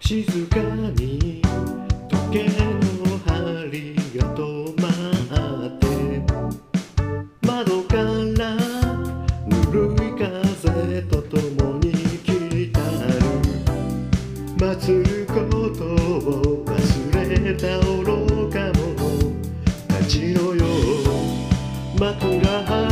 静かに時計の針が止まって窓からぬるい風とともに来たる祭ることを忘れた愚か者たちのよう枕